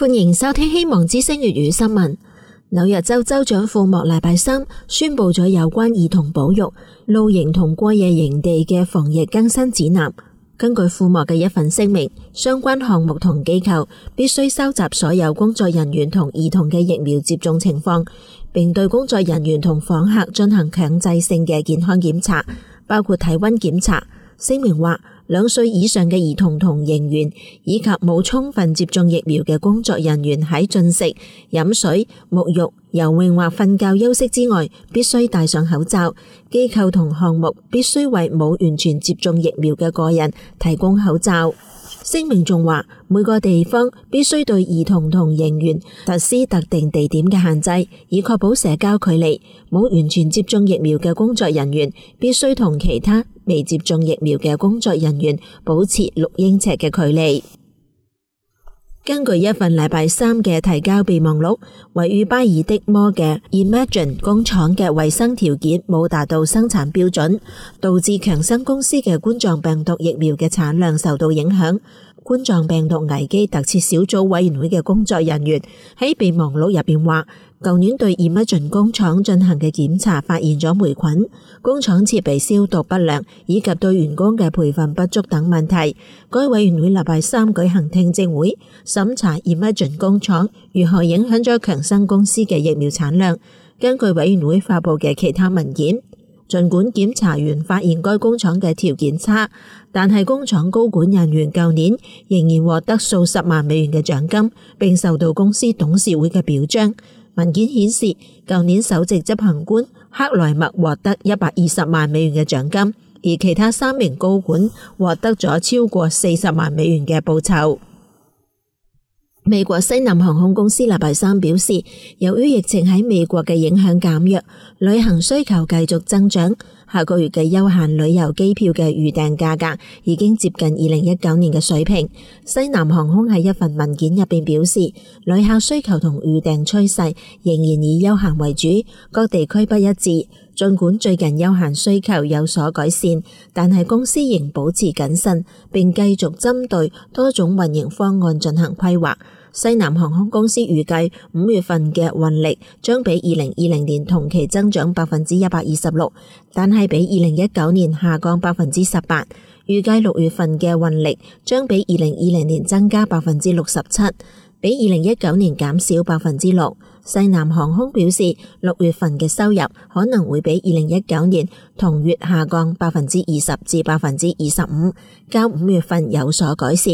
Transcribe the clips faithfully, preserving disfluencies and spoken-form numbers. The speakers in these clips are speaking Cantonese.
歡迎收聽希望之聲粵語新聞。紐約州州長庫莫禮拜三宣布咗有關兒童保育、露營同過夜營地嘅防疫更新指南。根據庫莫嘅一份聲明，相關項目同機構必須收集所有工作人員同兒童嘅疫苗接種情況，並對工作人員同訪客進行強制性嘅健康檢查，包括體溫檢查。聲明話，兩歲以上嘅兒童同營員以及冇充分接種疫苗嘅工作人員喺進食、飲水、沐浴、游泳或瞓覺休息之外，必須戴上口罩。機構同項目必須為冇完全接種疫苗嘅個人提供口罩。聲明仲話，每個地方必須對兒童同營員實施特定地點嘅限制，以確保社交距離。冇完全接種疫苗嘅工作人員必須同其他未接種疫苗嘅工作人員保持六英尺嘅距離。根據一份禮拜三嘅提交備忘錄，位於巴爾的摩嘅 Imagine 工廠嘅衛生條件冇達到生產標準，導致強生公司嘅冠狀病毒疫苗嘅產量受到影響。冠狀病毒危機特設小組委員會嘅工作人員喺備忘錄入邊話，舊年對 Imagine 工廠進行嘅檢查發現咗霉菌、工廠設備消毒不良以及對員工嘅培訓不足等問題。該委員會禮拜三舉行聽證會，審查 Imagine 工廠如何影響咗強生公司嘅疫苗產量。根據委員會發佈嘅其他文件，儘管檢查員發現該工廠嘅條件差，但係工廠高管人員舊年仍然獲得數十萬美元嘅獎金，並受到公司董事會嘅表彰。文件顯示，舊年首席執行官克萊默獲得一百二十萬美元嘅獎金，而其他三名高管獲得咗超過四十萬美元嘅報酬。美國西南航空公司禮拜三表示，由於疫情喺美國嘅影響減弱，旅行需求繼續增長，下個月嘅休閒旅遊機票嘅預訂價格已經接近二零一九年嘅水平。西南航空喺一份文件入邊表示，旅客需求同預訂趨勢仍然以休閒為主，各地區不一致。儘管最近休閒需求有所改善，但係公司仍保持謹慎，並繼續針對多種運營方案進行規劃。西南航空公司預計五月份嘅運力將比二零二零年同期增長百分之一百二十六，但係比二零一九年下降百分之十八。預計六月份嘅運力將比二零二零年增加百分之六十七，比二零一九年減少百分之六。西南航空表示，六月份嘅收入可能會比二零一九年同月下降百分之二十至百分之二十五，較五月份有所改善。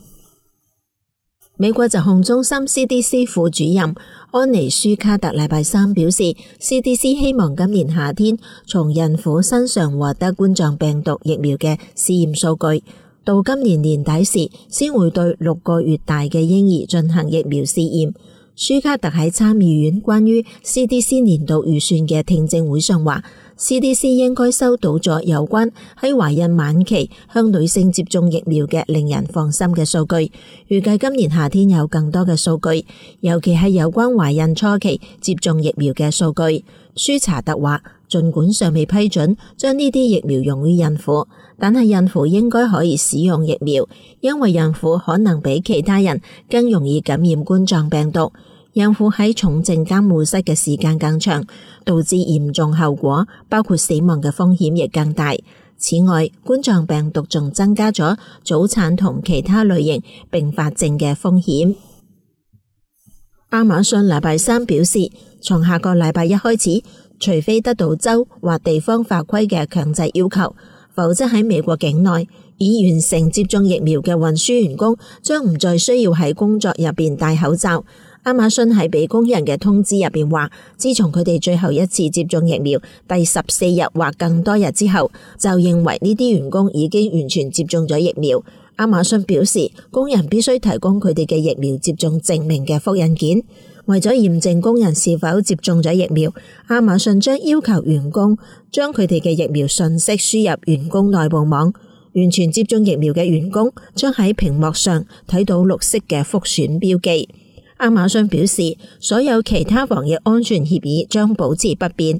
美國疾控中心 C D C 副主任安妮舒卡特禮拜三表示 ，C D C 希望今年夏天從孕婦身上獲得冠狀病毒疫苗嘅試驗數據，到今年年底時先會對六個月大嘅嬰兒進行疫苗試驗。舒卡特喺參議院關於 C D C 年度預算嘅聽證會上話， C D C 應該收到咗有關喺懷孕晚期向女性接種疫苗嘅令人放心嘅數據，預計今年夏天有更多嘅數據，尤其係有關懷孕初期接種疫苗嘅數據。舒查特話，儘管尚未批准將呢啲疫苗用於孕婦，但係孕婦應該可以使用疫苗，因為孕婦可能比其他人更容易感染冠狀病毒。孕婦喺重症監護室嘅時間更長，導致嚴重後果，包括死亡嘅風險亦更大。此外，冠狀病毒仲增加咗早產同其他類型併發症嘅風險。亞馬遜禮拜三表示，從下個禮拜一開始，除非得到州或地方法規嘅強制要求，否則喺美國境內已完成接種疫苗嘅運輸員工將唔再需要喺工作入邊戴口罩。亞馬遜喺俾工人嘅通知入邊話，自從佢哋最後一次接種疫苗第十四日或更多日之後，就認為呢啲員工已經完全接種咗疫苗。亞馬遜表示，工人必須提供佢哋嘅疫苗接種證明嘅複印件。為咗驗證工人是否接種咗疫苗，亞馬遜將要求員工將佢哋嘅疫苗信息輸入員工內部網。完全接種疫苗嘅員工將喺屏幕上睇到綠色嘅複選標記。亞馬遜表示，所有其他防疫安全協議將保持不變。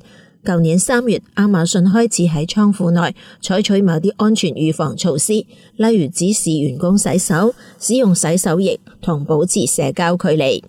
舊年三月，亞馬遜開始喺倉庫內採取某啲安全預防措施，例如指示員工洗手、使用洗手液同保持社交距離。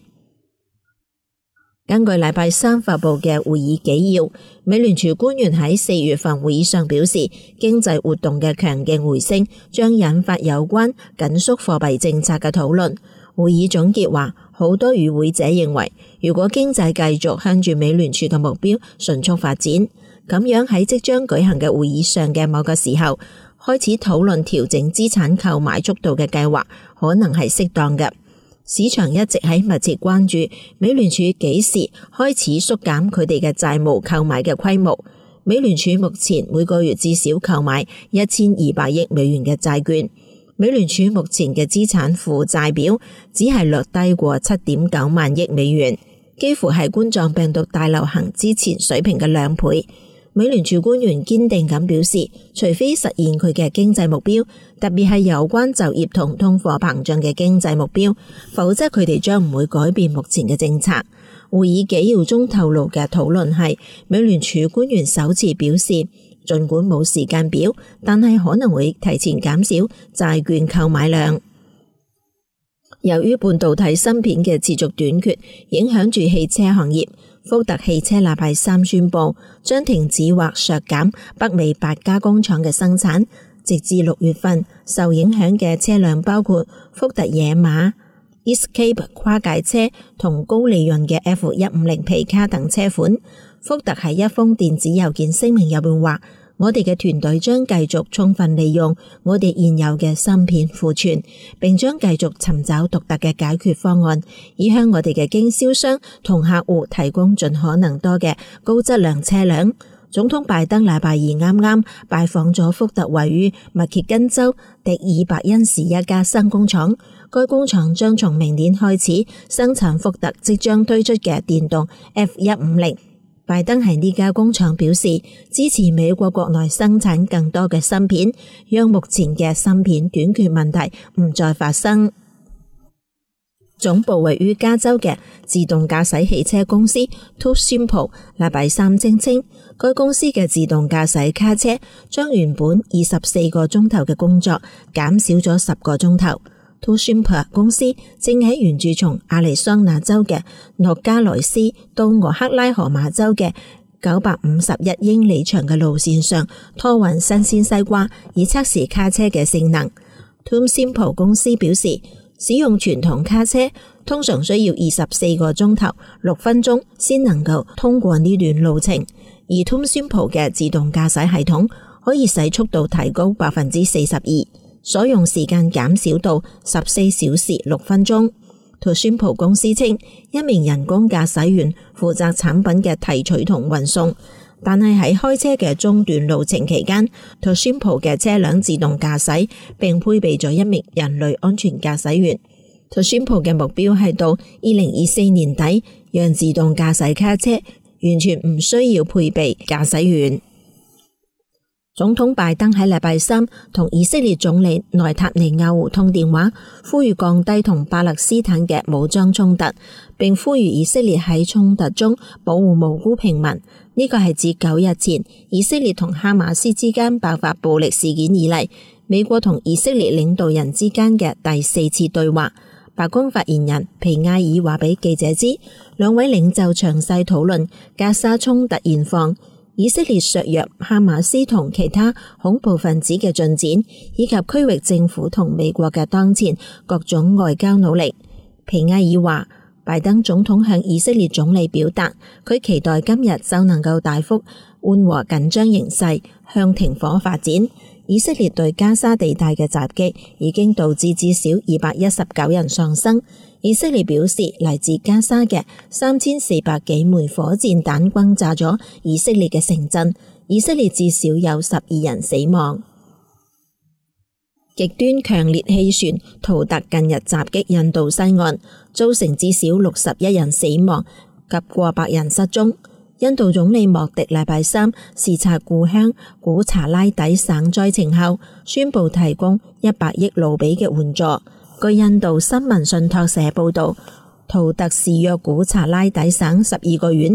根據禮拜三發佈嘅會議紀要，美聯儲官員喺四月份會議上表示，經濟活動嘅強勁回升將引發有關緊縮貨幣政策嘅討論。會議總結話，好多與會者認為，如果經濟繼續向住美聯儲嘅目標迅速發展，咁樣喺即將舉行嘅會議上嘅某個時候開始討論調整資產購買速度嘅計劃，可能係適當嘅。市場一直喺密切關注美聯儲幾時開始縮減佢哋嘅債務購買嘅規模。美聯儲目前每個月至少購買一千二百億美元嘅債券。美聯儲目前嘅資產負債表只係略低過七點九萬億美元，幾乎係冠狀病毒大流行之前水平嘅兩倍。美聯儲官員堅定咁表示，除非實現佢嘅經濟目標，特別係有關就業同通貨膨脹嘅經濟目標，否則佢哋將唔會改變目前嘅政策。會議紀要中透露嘅討論係，美聯儲官員首次表示，儘管冇時間表，但係可能會提前減少債券購買量。由於半導體芯片嘅持續短缺，影響住汽車行業，福特汽車禮拜三宣布將停止或削減北美八家工廠嘅生產，直至六月份。受影響嘅車輛包括福特野馬、Escape 跨界車同高利潤嘅 F 一五零皮卡等車款。福特喺一封電子郵件聲明入邊話，我哋嘅團隊將繼續充分利用我哋現有嘅芯片庫存，並將繼續尋找獨特嘅解決方案，以向我哋嘅經銷商同客戶提供盡可能多嘅高質量車輛。總統拜登禮拜二啱啱拜訪咗福特位於密歇根州迪爾伯恩市一家新工廠，該工廠將從明年開始生產福特即將推出嘅電動 F 一五零。拜登喺呢家工廠表示，支持美國國內生產更多嘅芯片，讓目前嘅芯片短缺問題唔再發生。總部位於加州嘅自動駕駛汽車公司 TuSimple 禮拜三聲稱，該公司嘅自動駕駛卡車將原本二十四個鐘頭嘅工作減少咗十個鐘頭。TuSimple 公司正喺沿住從亞利桑那州嘅諾加萊斯到俄克拉荷馬州嘅九百五十一英里長嘅路線上拖運新鮮西瓜，以測試卡車嘅性能。TuSimple 公司表示，使用傳統卡車通常需要二十四個鐘頭六分鐘先能夠通過呢段路程，而 TuSimple 嘅自動駕駛系統可以使速度提高百分之四十二。所用時間減少到十四小時六分鐘。TuSimple 公司稱，一名人工駕駛員負責產品嘅提取同運送，但係喺開車嘅中段路程期間，TuSimple 嘅車輛自動駕駛並配備咗一名人類安全駕駛員。TuSimple 嘅目標係到二零二四年底，讓自動駕駛卡車完全唔需要配備駕駛員。總統拜登喺禮拜三同以色列總理內塔尼亞胡通電話，呼籲降低同巴勒斯坦嘅武裝衝突，並呼籲以色列喺衝突中保護無辜平民。呢個係自九日前以色列同哈馬斯之間爆發暴力事件以嚟，美國同以色列領導人之間嘅第四次對話。白宮發言人皮埃爾話俾記者知，兩位領袖詳細討論加沙衝突現況、以色列削弱哈馬斯同其他恐怖分子嘅進展，以及區域政府同美國嘅當前各種外交努力。皮埃爾話，拜登總統向以色列總理表達，佢期待今日就能夠大幅緩和緊張形勢，向停火發展。以色列對加沙地帶嘅襲擊已經導致至少二百一十九人喪生。以色列表示，嚟自加沙嘅三千四百幾枚火箭彈轟炸咗以色列嘅城鎮，以色列至少有十二人死亡。極端強烈氣旋圖特近日襲擊印度西岸，造成至少六十一人死亡及過百人失蹤。印度總理莫迪禮拜三視察故鄉古查拉底省災情後，宣布提供一百億盧比嘅援助。據印度新聞信託社報道，圖特肆虐古查拉底省十二個縣，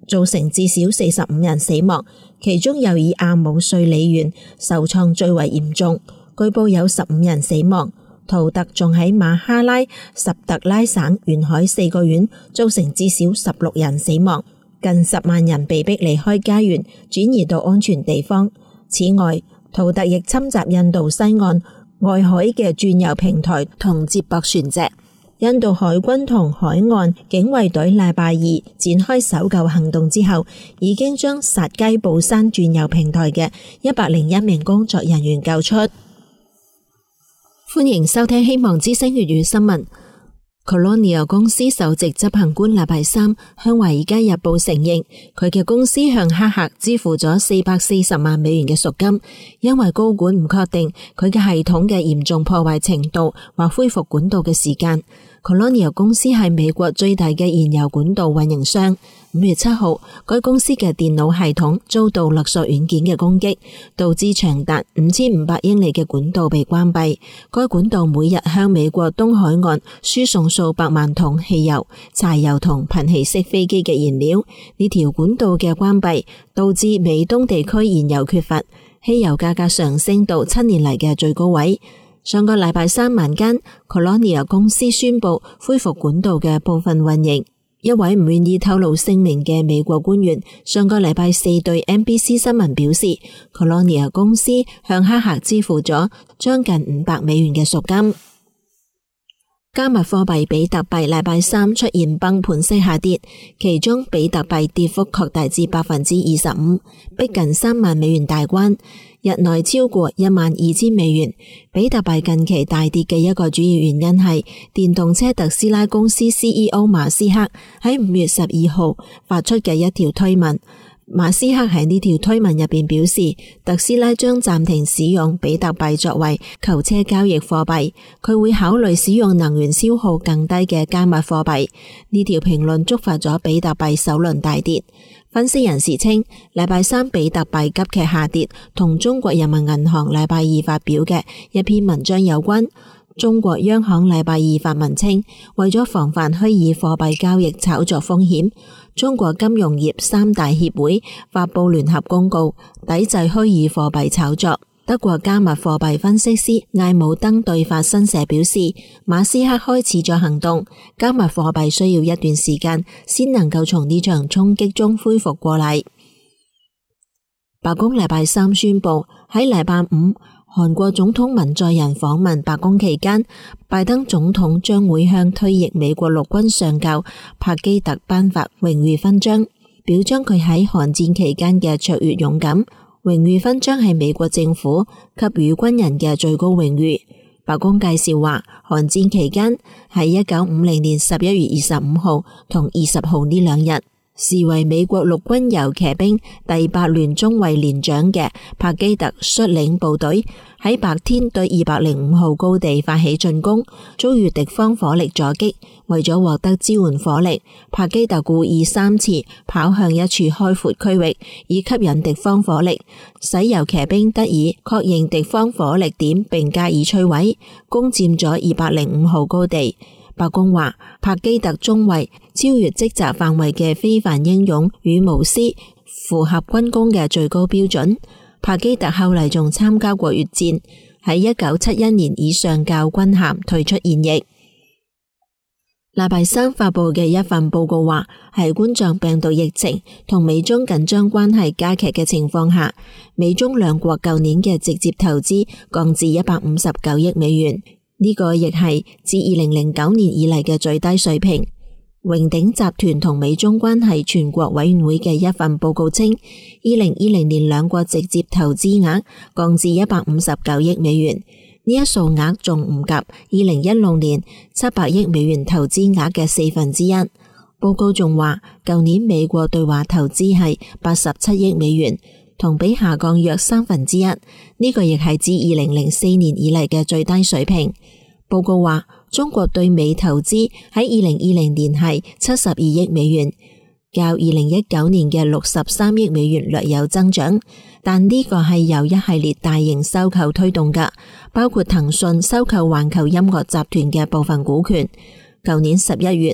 造成至少四十五人死亡，其中又以阿姆瑞里縣受創最為嚴重，據報有十五人死亡。圖特仲喺馬哈拉什特拉省沿海四個縣造成至少十六人死亡，近十萬人被迫離開家園，轉移到安全地方。此外，圖特亦侵襲印度西岸外海嘅鑽油平台同接駁船隻。印度海軍同海岸警衛隊禮拜二展開搜救行動之後，已經將薩雞布山鑽油平台嘅一百零一名工作人員救出。歡迎收聽希望之聲粵語新聞。Colonial 公司首席執行官禮拜三向華爾街日報承認，佢嘅公司向黑客支付咗四百四十萬美元嘅贖金，因為高管唔確定佢嘅系統嘅嚴重破壞程度或恢復管道嘅時間。Colonial 公司係美國最大嘅燃油管道運營商。五月七號，該公司嘅電腦系統遭到勒索軟件嘅攻擊，導致長達五千五百英里嘅管道被關閉。該管道每日向美國東海岸輸送數百萬桶汽油、柴油同噴氣式飛機嘅燃料。呢條管道嘅關閉導致美東地區燃油缺乏，汽油價格上升到七年嚟嘅最高位。上個禮拜三晚間 Colonial 公司宣布恢復管道嘅部分運營。一位唔願意透露姓名嘅美國官員上個禮拜四對 N B C 新聞表示， Colonial 公司向黑客支付咗將近五百美元嘅贖金。加密貨幣比特幣禮拜三出現崩盤式下跌，其中比特幣跌幅擴大至百分之二十五，逼近三萬美元大關，日內超過一萬二千美元。比特幣近期大跌嘅一個主要原因係電動車特斯拉公司 C E O 馬斯克喺五月十二號發出嘅一條推文。馬斯克喺呢條推文入邊表示，特斯拉將暫停使用比特幣作為購車交易貨幣，佢會考慮使用能源消耗更低嘅加密貨幣。呢條評論觸發咗比特幣首輪大跌。分析人士稱，禮拜三比特幣急劇下跌同中國人民銀行禮拜二發表嘅一篇文章有關。中國央行禮拜二發文稱，為咗防範虛擬貨幣交易炒作風險，中國金融業三大協會發佈聯合公告，抵制虛擬貨幣炒作。德國加密貨幣分析師艾姆登對法新社表示，馬斯克開始咗行動，加密貨幣需要一段時間先能夠從呢場衝擊中恢復過嚟。白宮禮拜三宣布，喺禮拜五韓國總統文在寅訪問白宮期間，拜登總統將會向退役美國陸軍上校帕基特頒發榮譽勳章，表彰佢喺韓戰期間嘅卓越勇敢。榮譽勳章係美國政府給予軍人嘅最高榮譽。白宮介紹話，韓戰期間喺一九五零年十一月二十五號同二十號呢兩日，視為美國陸軍游騎兵第八聯中尉連長嘅帕基特率領部隊喺白天對二百零五號高地發起進攻，遭遇敵方火力阻擊。為咗獲得支援火力，帕基特故意三次跑向一處開闊區域，以吸引敵方火力，使游騎兵得以確認敵方火力點並加以摧毀，攻佔咗二百零五號高地。白宮話，帕基特中尉超越職責範圍嘅非凡英勇與無私，符合軍功嘅最高標準。帕基特後嚟仲參加過越戰，喺一九七一年以上校軍銜退出現役。禮拜三發佈嘅一份報告話，喺冠狀病毒疫情同美中緊張關係加劇嘅情況下，美中兩國舊年嘅直接投資降至一百五十九億美元。呢個亦係自二零零九年以嚟嘅最低水平。榮鼎集團同美中關係全國委員會嘅一份報告稱，二零二零年兩國直接投資額降至一百五十九億美元，呢一數額仲唔及二零一六年七百億美元投資額嘅四分之一。報告仲話，舊年美國對華投資係八十七億美元，同比下降約三分之一，呢個亦係自二零零四年以嚟嘅最低水平。報告話，中國對美投資喺二零二零年係七十二億美元，較二零一九年嘅六十三億美元略有增長，但呢個係由一系列大型收購推動㗎，包括騰訊收購環球音樂集團嘅部分股權。舊年十一月，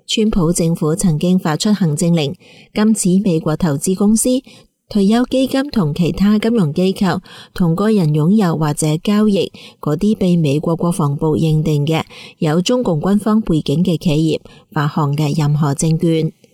川普政府曾經發出行政令，禁止美國投資公司、退休基金同其他金融機構同個人擁有或者交易嗰啲被美國國防部認定嘅有中共軍方背景嘅企業發行嘅任何證券。